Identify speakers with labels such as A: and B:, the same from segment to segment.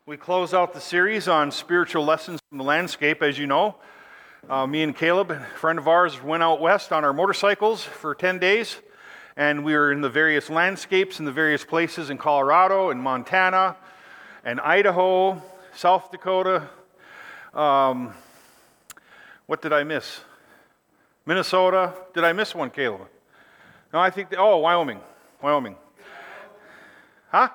A: We close out the series on spiritual lessons from the landscape. As you know, me and Caleb, a friend of ours, went out west on our motorcycles for 10 days, and we were in the various landscapes in the various places in Colorado and Montana and Idaho, South Dakota. What did I miss? Minnesota. Did I miss one, Caleb? No, I think, Wyoming. Huh?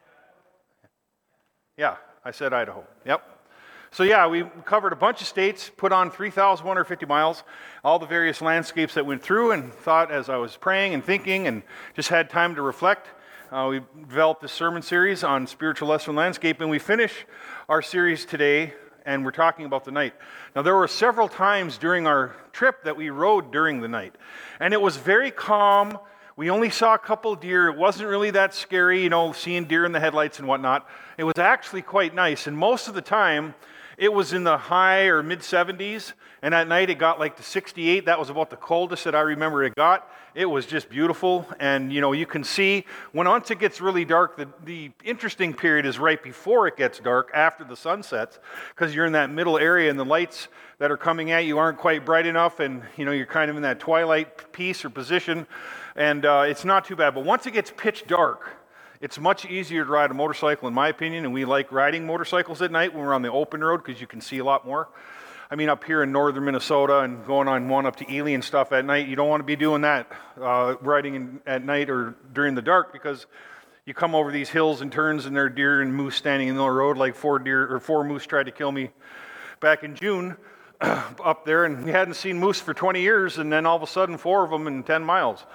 A: Yeah, I said Idaho. Yep. So yeah, we covered a bunch of states, put on 3,150 miles, all the various landscapes that went through, and thought as I was praying and thinking and just had time to reflect, we developed this sermon series on spiritual lesson landscape, and we finish our series today, and we're talking about the night. Now there were several times during our trip that we rode during the night, and it was very calm. We only saw a couple deer. It wasn't really that scary, seeing deer in the headlights and whatnot. It was actually quite nice. And most of the time, it was in the high or mid-70s. And at night, it got like to 68. That was about the coldest that I remember it got. It was just beautiful. And, you can see once it gets really dark, the interesting period is right before it gets dark, after the sun sets, because you're in that middle area and the lights that are coming at you aren't quite bright enough. And, you're kind of in that twilight piece or position. And it's not too bad. But once it gets pitch dark, it's much easier to ride a motorcycle, in my opinion. And we like riding motorcycles at night when we're on the open road because you can see a lot more. I mean, up here in northern Minnesota and going on one up to Ely and stuff at night, you don't want to be doing that, riding at night or during the dark, because you come over these hills and turns and there are deer and moose standing in the road, like four moose tried to kill me back in June up there, and we hadn't seen moose for 20 years, and then all of a sudden 4 of them in 10 miles.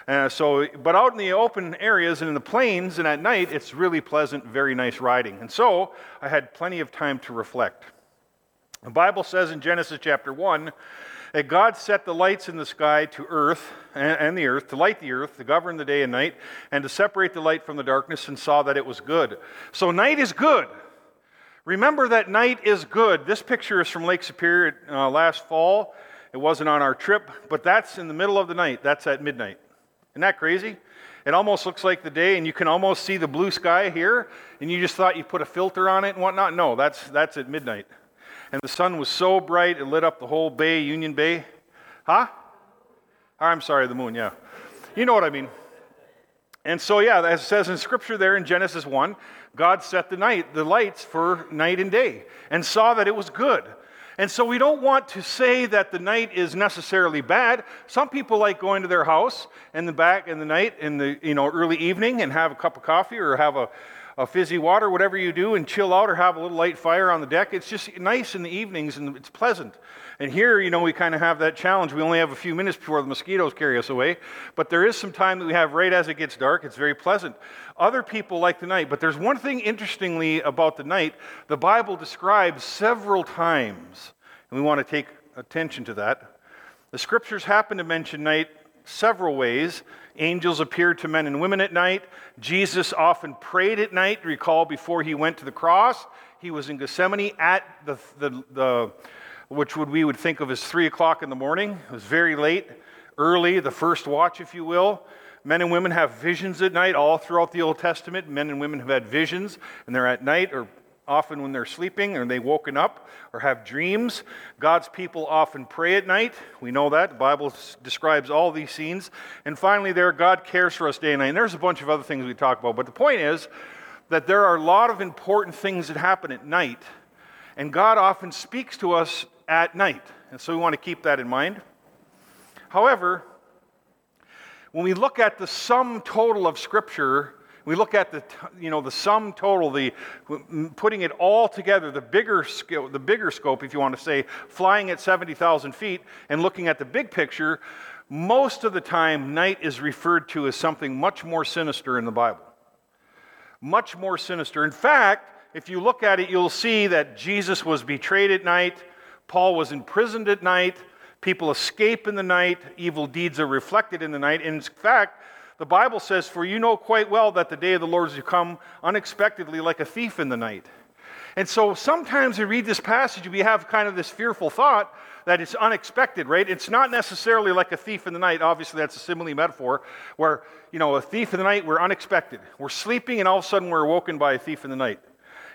A: But out in the open areas and in the plains and at night, it's really pleasant, very nice riding. And so I had plenty of time to reflect. The Bible says in Genesis chapter 1 that God set the lights in the sky to earth and the earth, to light the earth, to govern the day and night, and to separate the light from the darkness, and saw that it was good. So night is good. Remember that night is good. This picture is from Lake Superior last fall. It wasn't on our trip, but that's in the middle of the night. That's at midnight. Isn't that crazy? It almost looks like the day, and you can almost see the blue sky here, and you just thought you put a filter on it and whatnot. No, that's at midnight. And the sun was so bright, it lit up the whole bay, Union Bay. Huh? I'm sorry, the moon, yeah. You know what I mean. And so, yeah, as it says in Scripture there in Genesis 1, God set the lights for night and day, and saw that it was good. And so we don't want to say that the night is necessarily bad. Some people like going to their house in the night, in the early evening, and have a cup of coffee or have a fizzy water, whatever you do, and chill out or have a little light fire on the deck. It's just nice in the evenings, and it's pleasant. And here, we kind of have that challenge. We only have a few minutes before the mosquitoes carry us away, but there is some time that we have right as it gets dark. It's very pleasant. Other people like the night, but there's one thing interestingly about the night. The Bible describes several times, and we want to take attention to that. The Scriptures happen to mention night several ways. Angels appeared to men and women at night. Jesus often prayed at night. Recall, before he went to the cross, he was in Gethsemane at which we would think of as 3 o'clock in the morning. It was very late, early, the first watch, if you will. Men and women have visions at night. All throughout the Old Testament, men and women have had visions, and they're at night, or often when they're sleeping, or they've woken up, or have dreams. God's people often pray at night. We know that. The Bible describes all these scenes. And finally there, God cares for us day and night. And there's a bunch of other things we talk about. But the point is that there are a lot of important things that happen at night. And God often speaks to us at night. And so we want to keep that in mind. However, when we look at the sum total of Scripture, we look at the sum total, putting it all together, the bigger scope, if you want to say, flying at 70,000 feet, and looking at the big picture, most of the time, night is referred to as something much more sinister in the Bible. Much more sinister. In fact, if you look at it, you'll see that Jesus was betrayed at night, Paul was imprisoned at night, people escape in the night, evil deeds are reflected in the night. In fact, the Bible says, "For you know quite well that the day of the Lord is to come unexpectedly like a thief in the night." And so sometimes we read this passage and we have kind of this fearful thought that it's unexpected, right? It's not necessarily like a thief in the night. Obviously, that's a simile metaphor where, a thief in the night, we're unexpected. We're sleeping and all of a sudden we're awoken by a thief in the night.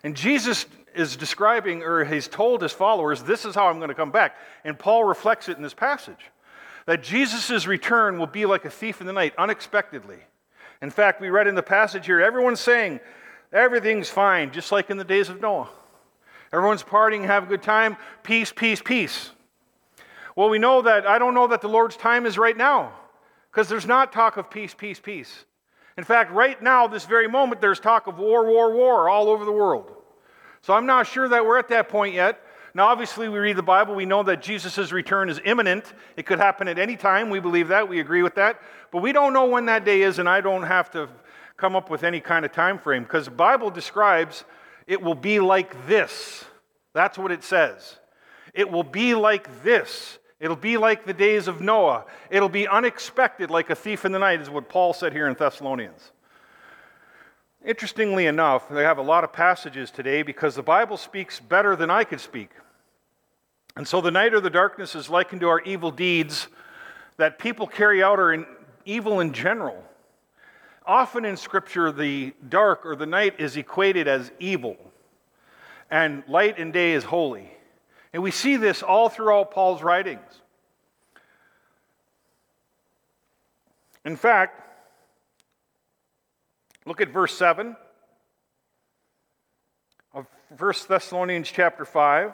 A: And Jesus is describing, or he's told his followers, this is how I'm going to come back. And Paul reflects it in this passage, that Jesus' return will be like a thief in the night, unexpectedly. In fact, we read in the passage here, everyone's saying everything's fine, just like in the days of Noah. Everyone's partying, have a good time, peace, peace, peace. Well, we know that, I don't know that the Lord's time is right now, because there's not talk of peace, peace, peace. In fact, right now, this very moment, there's talk of war, war, war all over the world. So I'm not sure that we're at that point yet. Now, obviously, we read the Bible. We know that Jesus' return is imminent. It could happen at any time. We believe that. We agree with that. But we don't know when that day is, and I don't have to come up with any kind of time frame, because the Bible describes it will be like this. That's what it says. It will be like this. It'll be like the days of Noah. It'll be unexpected, like a thief in the night, is what Paul said here in Thessalonians. Interestingly enough, they have a lot of passages today because the Bible speaks better than I could speak. And so the night or the darkness is likened to our evil deeds that people carry out are evil in general. Often in Scripture, the dark or the night is equated as evil, and light and day is holy. And we see this all throughout Paul's writings. In fact, look at verse 7 of 1 Thessalonians chapter 5.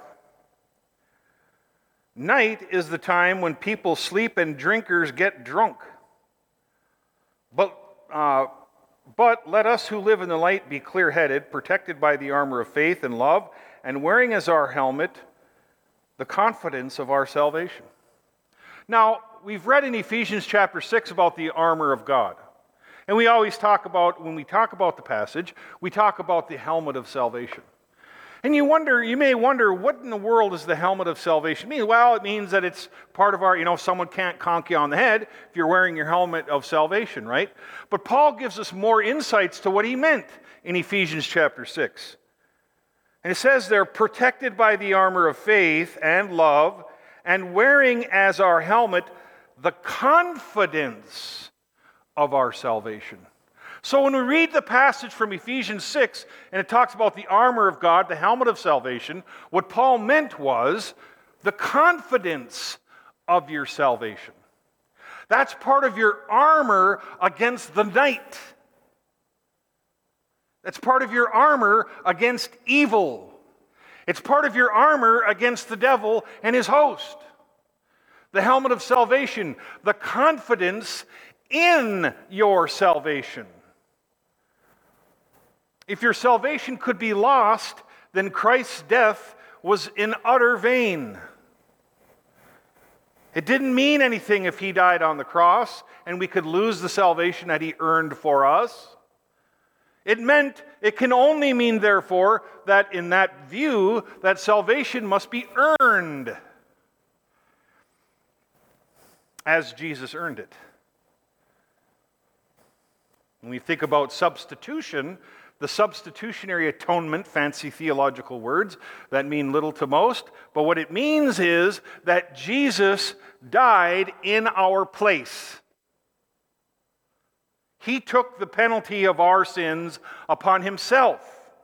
A: Night is the time when people sleep and drinkers get drunk. But let us who live in the light be clear-headed, protected by the armor of faith and love, and wearing as our helmet the confidence of our salvation. Now, we've read in Ephesians chapter 6 about the armor of God. And we always talk about, when we talk about the passage, we talk about the helmet of salvation. And you may wonder, what in the world does the helmet of salvation mean? Well, it means that it's part of our, someone can't conk you on the head if you're wearing your helmet of salvation, right? But Paul gives us more insights to what he meant in Ephesians chapter 6. And it says they're protected by the armor of faith and love, and wearing as our helmet the confidence of our salvation. So when we read the passage from Ephesians 6, and it talks about the armor of God, the helmet of salvation, what Paul meant was the confidence of your salvation. That's part of your armor against the night. That's part of your armor against evil. It's part of your armor against the devil and his host. The helmet of salvation, the confidence in your salvation. If your salvation could be lost, then Christ's death was in utter vain. It didn't mean anything if he died on the cross and we could lose the salvation that he earned for us. It can only mean, therefore, that in that view, that salvation must be earned as Jesus earned it. When we think about substitution, the substitutionary atonement, fancy theological words that mean little to most, but what it means is that Jesus died in our place. He took the penalty of our sins upon himself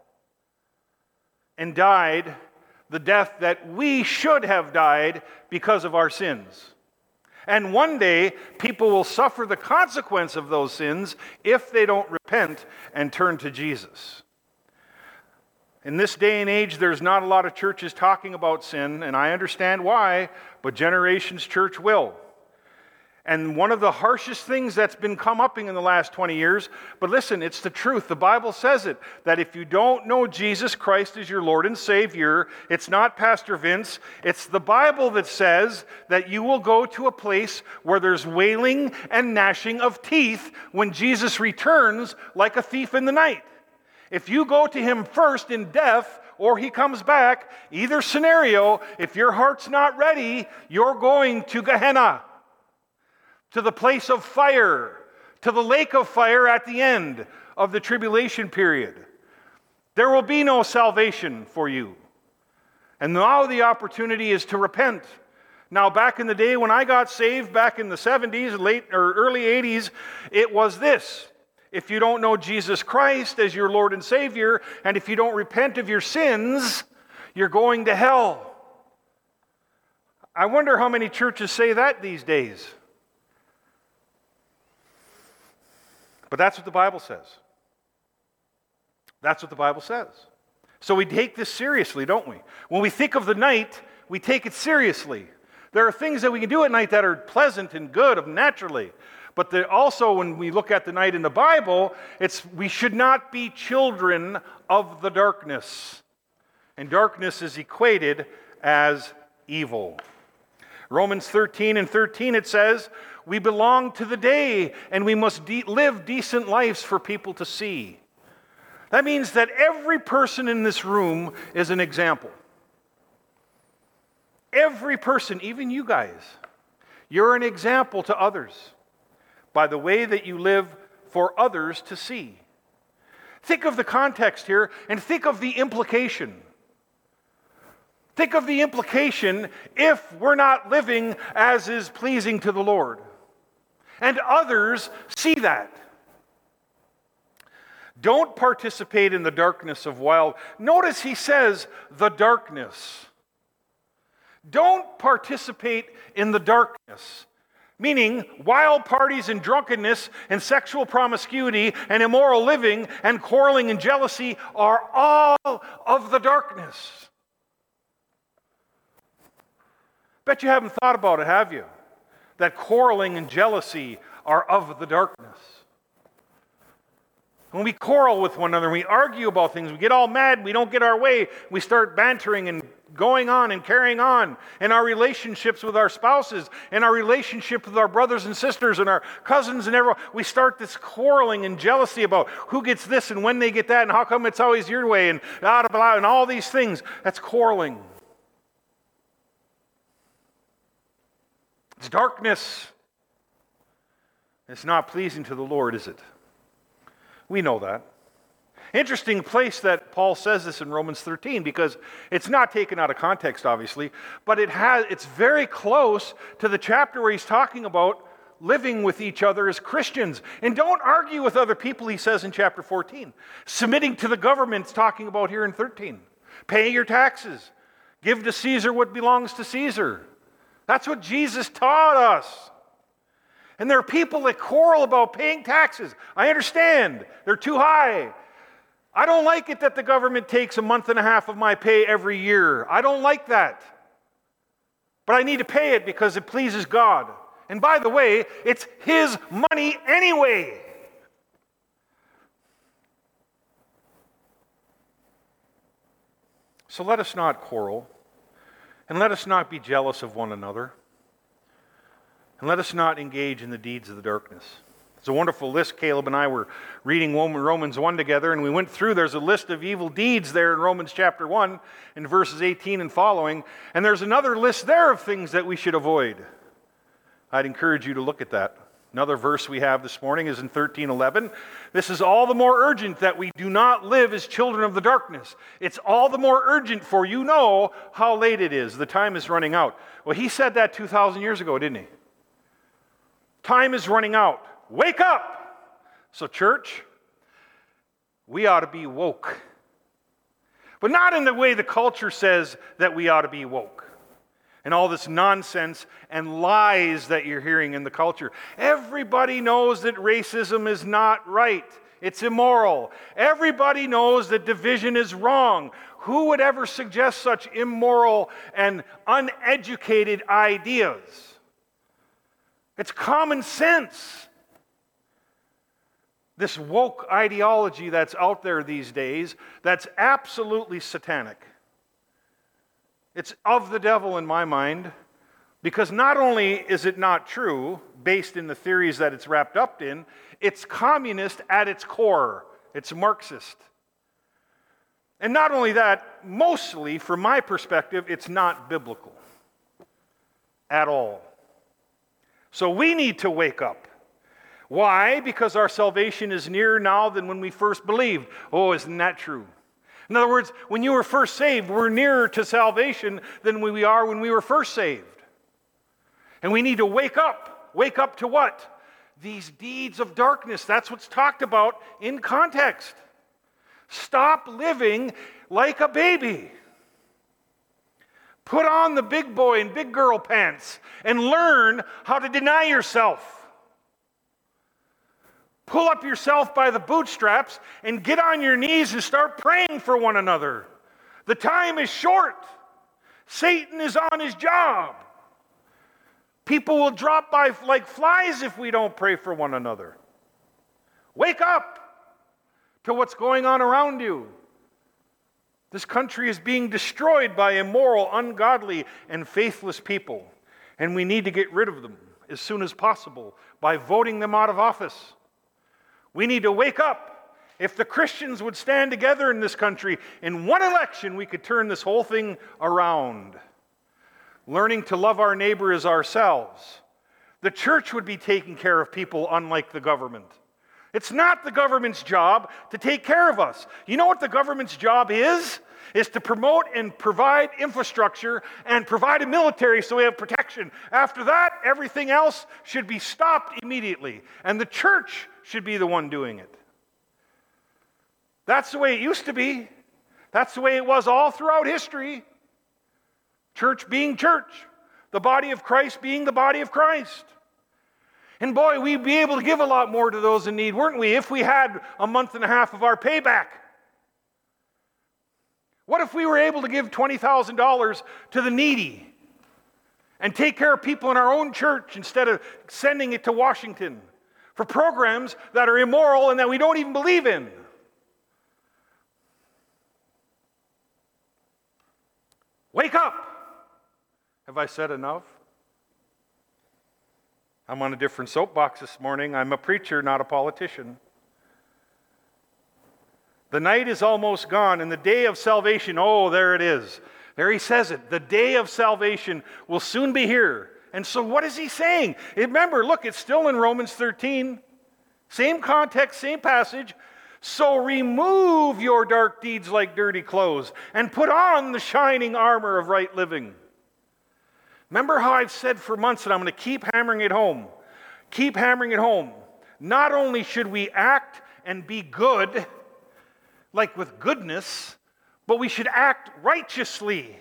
A: and died the death that we should have died because of our sins. And one day, people will suffer the consequence of those sins if they don't repent and turn to Jesus. In this day and age, there's not a lot of churches talking about sin, and I understand why, but Generations Church will. And one of the harshest things that's been come up in the last 20 years, but listen, it's the truth. The Bible says it, that if you don't know Jesus Christ as your Lord and Savior, it's not Pastor Vince, it's the Bible that says that you will go to a place where there's wailing and gnashing of teeth when Jesus returns like a thief in the night. If you go to him first in death, or he comes back, either scenario, if your heart's not ready, you're going to Gehenna, to the place of fire, to the lake of fire at the end of the tribulation period. There will be no salvation for you. And now the opportunity is to repent. Now, back in the day when I got saved, back in the 70s, late or early 80s, it was this. if you don't know Jesus Christ as your Lord and Savior, and if you don't repent of your sins, you're going to hell. I wonder how many churches say that these days. But that's what the Bible says. That's what the Bible says. So we take this seriously, don't we? When we think of the night, we take it seriously. There are things that we can do at night that are pleasant and good naturally. But also when we look at the night in the Bible, we should not be children of the darkness. And darkness is equated as evil. Romans 13:13 it says, we belong to the day and we must live decent lives for people to see. That means that every person in this room is an example. Every person, even you guys, you're an example to others by the way that you live for others to see. Think of the context here and think of the implication. Think of the implication if we're not living as is pleasing to the Lord. And others see that. Don't participate in the darkness of wild. Notice he says, the darkness. Don't participate in the darkness. Meaning, wild parties and drunkenness and sexual promiscuity and immoral living and quarreling and jealousy are all of the darkness. Bet you haven't thought about it, have you? That quarreling and jealousy are of the darkness. When we quarrel with one another, we argue about things, we get all mad, we don't get our way, we start bantering and going on and carrying on in our relationships with our spouses, in our relationship with our brothers and sisters and our cousins and everyone. We start this quarreling and jealousy about who gets this and when they get that and how come it's always your way and blah, blah, blah, and all these things. That's quarreling. It's darkness. It's not pleasing to the Lord, is it? We know that. Interesting place that Paul says this in Romans 13 because it's not taken out of context, obviously, but it's very close to the chapter where he's talking about living with each other as Christians. And don't argue with other people, he says in chapter 14. Submitting to the government, it's talking about here in 13. Pay your taxes. Give to Caesar what belongs to Caesar. That's what Jesus taught us. And there are people that quarrel about paying taxes. I understand. They're too high. I don't like it that the government takes 1.5 months of my pay every year. I don't like that. But I need to pay it because it pleases God. And by the way, it's His money anyway. So let us not quarrel. And let us not be jealous of one another. And let us not engage in the deeds of the darkness. It's a wonderful list. Caleb and I were reading Romans 1 together, and we went through, there's a list of evil deeds there in Romans chapter 1, in verses 18 and following, and there's another list there of things that we should avoid. I'd encourage you to look at that. Another verse we have this morning is in 13:11. This is all the more urgent that we do not live as children of the darkness. It's all the more urgent for you know how late it is. The time is running out. Well, he said that 2,000 years ago, didn't he? Time is running out. Wake up! So church, we ought to be woke. But not in the way the culture says that we ought to be woke. And all this nonsense and lies that you're hearing in the culture. Everybody knows that racism is not right. It's immoral. Everybody knows that division is wrong. Who would ever suggest such immoral and uneducated ideas? It's common sense. This woke ideology that's out there these days, that's absolutely satanic. It's of the devil in my mind, because not only is it not true, based in the theories that it's wrapped up in, it's communist at its core. It's Marxist. And not only that, mostly, from my perspective, it's not biblical at all. So we need to wake up. Why? Because our salvation is nearer now than when we first believed. Oh, isn't that true? In other words, when you were first saved, we're nearer to salvation than we are when we were first saved. And we need to wake up. Wake up to what? these deeds of darkness. That's what's talked about in context. Stop living like a baby. Put on the big boy and big girl pants and learn how to deny yourself. Pull up yourself by the bootstraps and get on your knees and start praying for one another. The time is short. Satan is on his job. People will drop by like flies if we don't pray for one another. Wake up to what's going on around you. This country is being destroyed by immoral, ungodly, and faithless people, and we need to get rid of them as soon as possible by voting them out of office. We need to wake up. If the Christians would stand together in this country, in one election, we could turn this whole thing around. Learning to love our neighbor as ourselves. The church would be taking care of people unlike the government. It's not the government's job to take care of us. You know what the government's job is? Is to promote and provide infrastructure and provide a military so we have protection. After that, everything else should be stopped immediately. And the church should be the one doing it. That's the way it used to be. That's the way it was all throughout history. Church being church. The body of Christ being the body of Christ. And boy, we'd be able to give a lot more to those in need, weren't we, if we had a month and a half of our payback? What if we were able to give $20,000 to the needy and take care of people in our own church instead of sending it to Washington for programs that are immoral and that we don't even believe in? Wake up! Have I said enough? I'm on a different soapbox this morning. I'm a preacher, not a politician. The night is almost gone, and the day of salvation, oh, there it is. There he says it. The day of salvation will soon be here. And so what is he saying? Remember, look, it's still in Romans 13. Same context, same passage. So remove your dark deeds like dirty clothes, and put on the shining armor of right living. Remember how I've said for months, and I'm going to keep hammering it home. Keep hammering it home. Not only should we act and be good, like with goodness, but we should act righteously.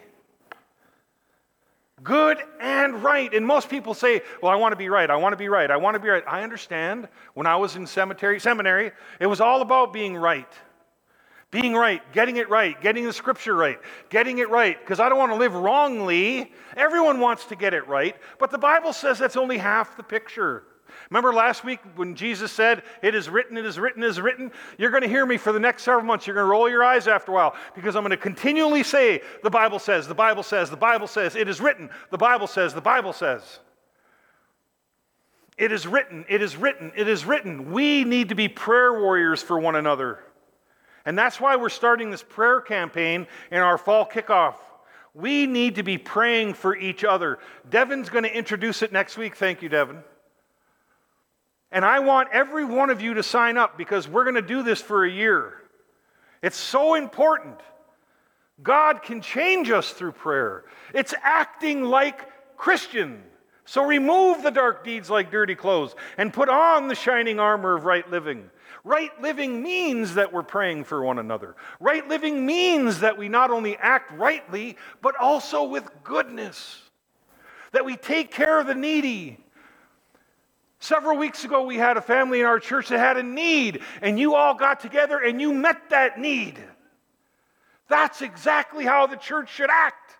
A: Good and right. And most people say, well, I want to be right, I want to be right, I want to be right. I understand. When I was in seminary, it was all about being right. Being right, getting it right, getting the scripture right, getting it right, because I don't want to live wrongly. Everyone wants to get it right, but the Bible says that's only half the picture. Remember last week when Jesus said, it is written, it is written, it is written? You're going to hear me for the next several months. You're going to roll your eyes after a while, because I'm going to continually say, the Bible says, the Bible says, the Bible says, it is written, the Bible says, the Bible says. It is written, it is written, it is written. We need to be prayer warriors for one another. And that's why we're starting this prayer campaign in our fall kickoff. We need to be praying for each other. Devin's going to introduce it next week. Thank you, Devin. And I want every one of you to sign up, because we're going to do this for a year. It's so important. God can change us through prayer. It's acting like Christian. So remove the dark deeds like dirty clothes and put on the shining armor of right living. Right living means that we're praying for one another. Right living means that we not only act rightly, but also with goodness. That we take care of the needy. Several weeks ago, we had a family in our church that had a need, and you all got together and you met that need. That's exactly how the church should act.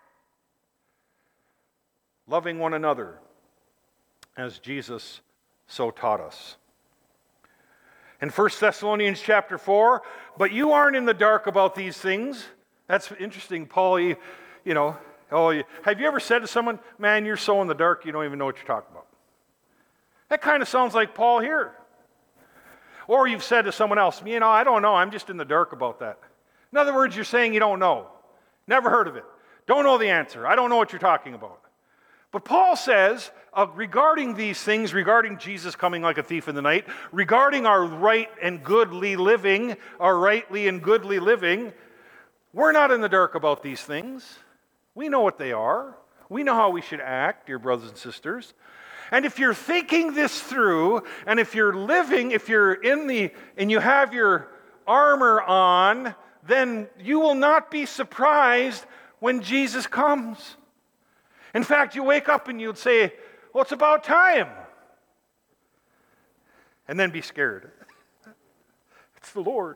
A: Loving one another as Jesus so taught us. In 1 Thessalonians chapter 4, but you aren't in the dark about these things. That's interesting, Paul. Have you ever said to someone, man, you're so in the dark, you don't even know what you're talking about? That kind of sounds like Paul here. Or you've said to someone else, I don't know, I'm just in the dark about that. In other words, you're saying you don't know. Never heard of it. Don't know the answer. I don't know what you're talking about. But Paul says, regarding these things, regarding Jesus coming like a thief in the night, regarding our right and goodly living, our rightly and goodly living, we're not in the dark about these things. We know what they are. We know how we should act, dear brothers and sisters. And if you're thinking this through, and if you're living, if you're and you have your armor on, then you will not be surprised when Jesus comes. In fact, you wake up and you'd say, well, it's about time. And then be scared. It's the Lord.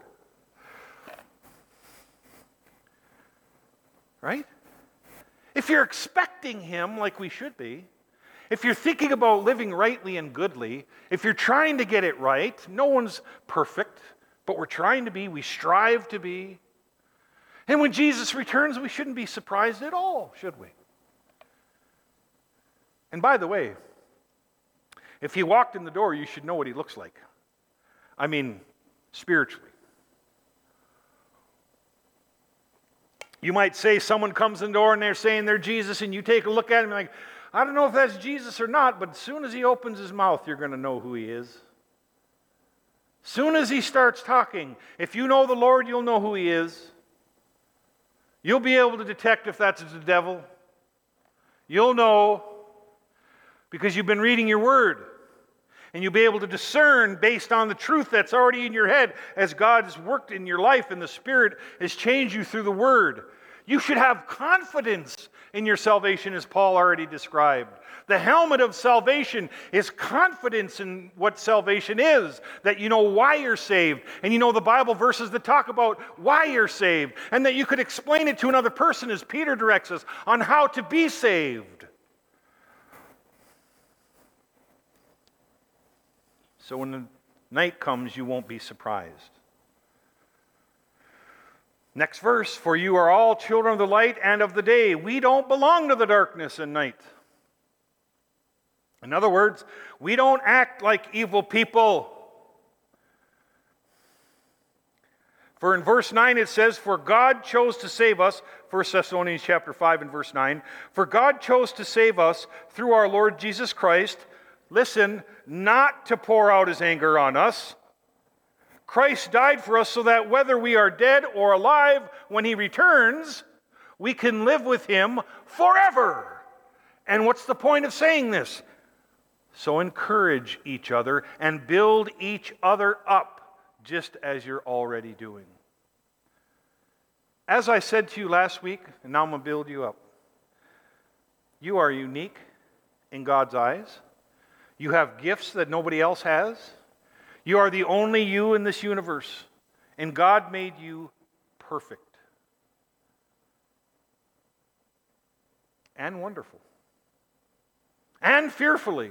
A: Right? If you're expecting Him like we should be, if you're thinking about living rightly and goodly, if you're trying to get it right, no one's perfect, but we're trying to be, we strive to be. And when Jesus returns, we shouldn't be surprised at all, should we? And by the way, if He walked in the door, you should know what He looks like. I mean, spiritually. You might say someone comes in the door and they're saying they're Jesus, and you take a look at him and like, I don't know if that's Jesus or not, but as soon as He opens His mouth, you're going to know who He is. Soon as He starts talking, if you know the Lord, you'll know who He is. You'll be able to detect if that's the devil. You'll know because you've been reading your Word. And you'll be able to discern based on the truth that's already in your head as God has worked in your life and the Spirit has changed you through the Word. You should have confidence in your salvation, as Paul already described. The helmet of salvation is confidence in what salvation is, that you know why you're saved, and you know the Bible verses that talk about why you're saved, and that you could explain it to another person, as Peter directs us, on how to be saved. So when the night comes, you won't be surprised. Next verse, for you are all children of the light and of the day. We don't belong to the darkness and night. In other words, we don't act like evil people. For in verse 9 it says, for God chose to save us, 1 Thessalonians chapter 5 and verse 9, for God chose to save us through our Lord Jesus Christ, listen, not to pour out His anger on us. Christ died for us so that whether we are dead or alive, when He returns, we can live with Him forever. And what's the point of saying this? So encourage each other and build each other up, just as you're already doing. As I said to you last week, and now I'm going to build you up, you are unique in God's eyes. You have gifts that nobody else has. You are the only you in this universe. And God made you perfect. And wonderful. And fearfully.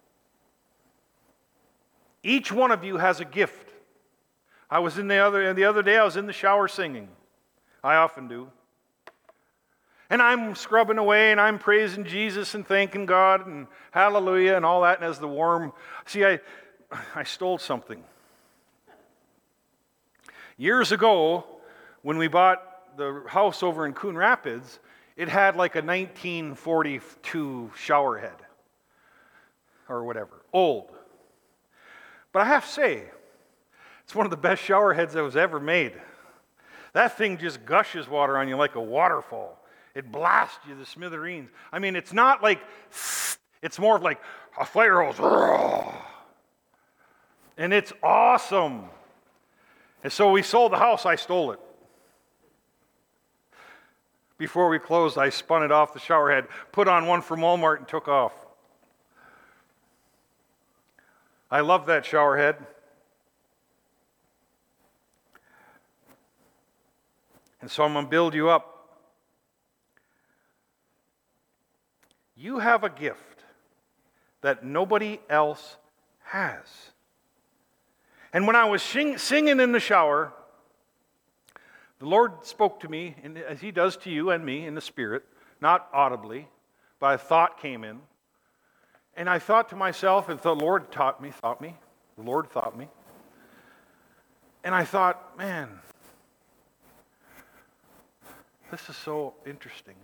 A: Each one of you has a gift. The other day I was in the shower singing. I often do. And I'm scrubbing away and I'm praising Jesus and thanking God and hallelujah and all that. And as the warm... See, I stole something. Years ago, when we bought the house over in Coon Rapids, it had like a 1942 shower head. Or whatever. Old. But I have to say, it's one of the best shower heads that was ever made. That thing just gushes water on you like a waterfall. It blasts you to smithereens. I mean, it's not like, it's more like a fire hose. And it's awesome. And so we sold the house, I stole it. Before we closed, I spun it off the shower head, put on one from Walmart, and took off. I love that shower head. And so I'm going to build you up. You have a gift that nobody else has. And when I was singing in the shower, the Lord spoke to me, as He does to you and me in the Spirit, not audibly, but a thought came in. And I thought to myself, and the Lord the Lord taught me. And I thought, man, this is so interesting.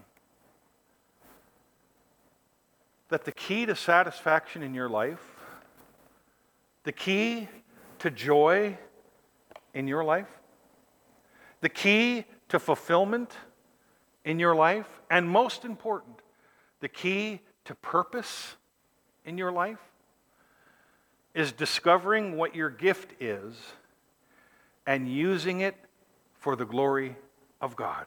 A: That the key to satisfaction in your life, the key to joy in your life, the key to fulfillment in your life, and most important, the key to purpose in your life is discovering what your gift is and using it for the glory of God.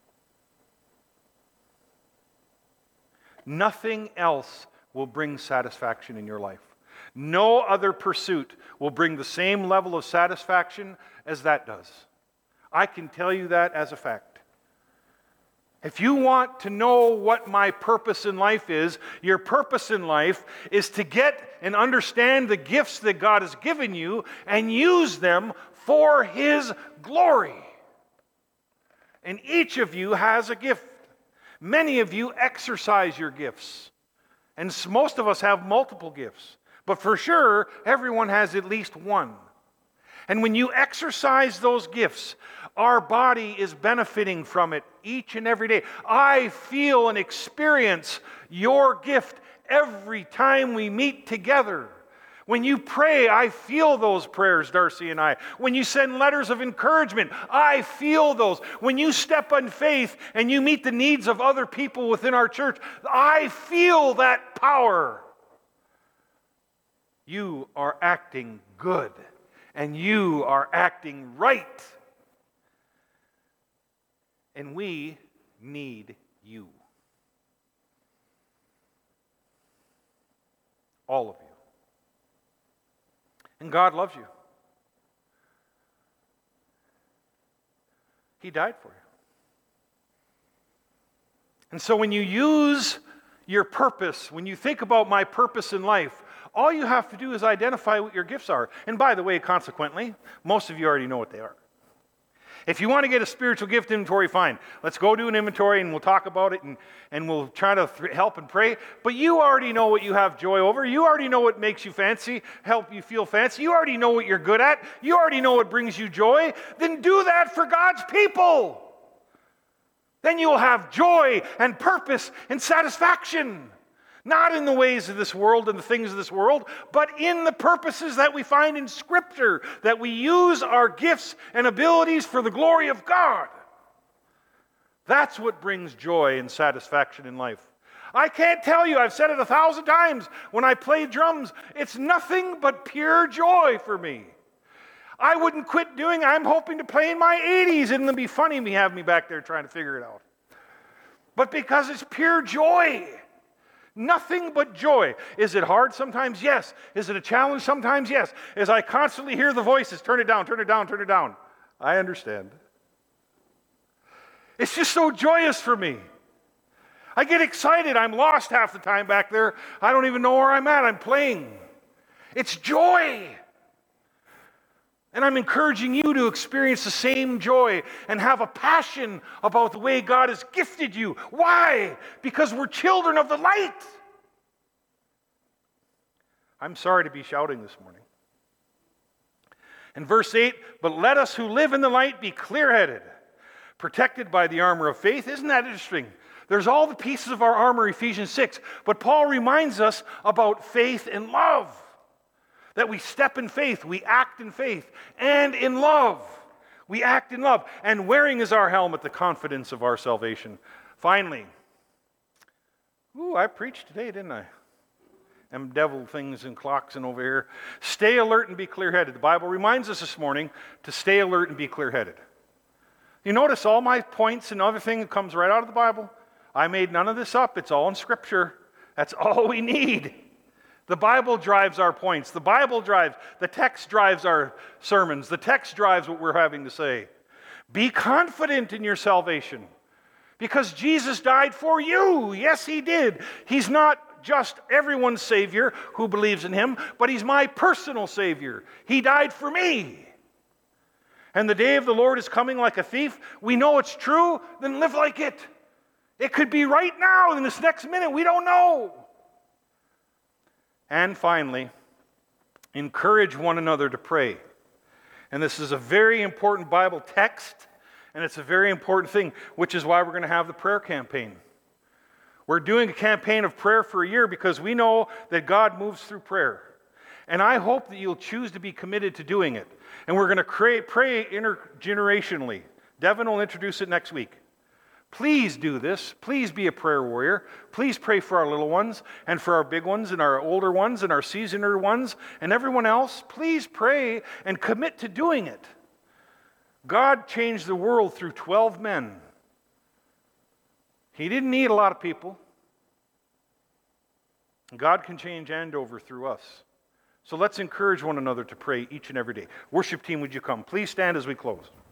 A: Nothing else will bring satisfaction in your life. No other pursuit will bring the same level of satisfaction as that does. I can tell you that as a fact. If you want to know what my purpose in life is, your purpose in life is to get and understand the gifts that God has given you and use them for His glory. And each of you has a gift. Many of you exercise your gifts. And most of us have multiple gifts. But for sure, everyone has at least one. And when you exercise those gifts, our body is benefiting from it each and every day. I feel and experience your gift every time we meet together. When you pray, I feel those prayers, Darcy and I. When you send letters of encouragement, I feel those. When you step on faith and you meet the needs of other people within our church, I feel that power. You are acting good, and you are acting right. And we need you. All of you. And God loves you. He died for you. And so when you use your purpose, when you think about my purpose in life, all you have to do is identify what your gifts are. And by the way, consequently, most of you already know what they are. If you want to get a spiritual gift inventory, fine. Let's go do an inventory and we'll talk about it and we'll try to help and pray. But you already know what you have joy over. You already know what makes you fancy, help you feel fancy. You already know what you're good at. You already know what brings you joy. Then do that for God's people. Then you'll have joy and purpose and satisfaction. Not in the ways of this world and the things of this world, but in the purposes that we find in Scripture, that we use our gifts and abilities for the glory of God. That's what brings joy and satisfaction in life. I can't tell you, I've said it 1,000 times, when I play drums, it's nothing but pure joy for me. I wouldn't quit doing it. I'm hoping to play in my 80s, and it'll be funny me have me back there trying to figure it out. But because it's pure joy. Nothing but joy. Is it hard sometimes? Yes. Is it a challenge sometimes? Yes. As I constantly hear the voices, turn it down, turn it down, turn it down. I understand. It's just so joyous for me. I get excited. I'm lost half the time back there. I don't even know where I'm at. I'm playing. It's joy. And I'm encouraging you to experience the same joy and have a passion about the way God has gifted you. Why? Because we're children of the light. I'm sorry to be shouting this morning. In verse 8, but let us who live in the light be clear-headed, protected by the armor of faith. Isn't that interesting? There's all the pieces of our armor, Ephesians 6, but Paul reminds us about faith and love. That we step in faith, we act in faith, and in love. We act in love. And wearing as our helmet the confidence of our salvation. Finally, I preached today, didn't I? Them devil things and clocks and over here. Stay alert and be clear-headed. The Bible reminds us this morning to stay alert and be clear-headed. You notice all my points and everything that comes right out of the Bible? I made none of this up. It's all in Scripture. That's all we need. The Bible drives our points. The text drives our sermons. The text drives what we're having to say. Be confident in your salvation because Jesus died for you. Yes, He did. He's not just everyone's Savior who believes in Him, but He's my personal Savior. He died for me. And the day of the Lord is coming like a thief. We know it's true, then live like it. It could be right now in this next minute. We don't know. And finally, encourage one another to pray. And this is a very important Bible text, and it's a very important thing, which is why we're going to have the prayer campaign. We're doing a campaign of prayer for a year because we know that God moves through prayer. And I hope that you'll choose to be committed to doing it. And we're going to pray intergenerationally. Devin will introduce it next week. Please do this. Please be a prayer warrior. Please pray for our little ones and for our big ones and our older ones and our seasoned ones and everyone else. Please pray and commit to doing it. God changed the world through 12 men. He didn't need a lot of people. God can change Andover through us. So let's encourage one another to pray each and every day. Worship team, would you come? Please stand as we close.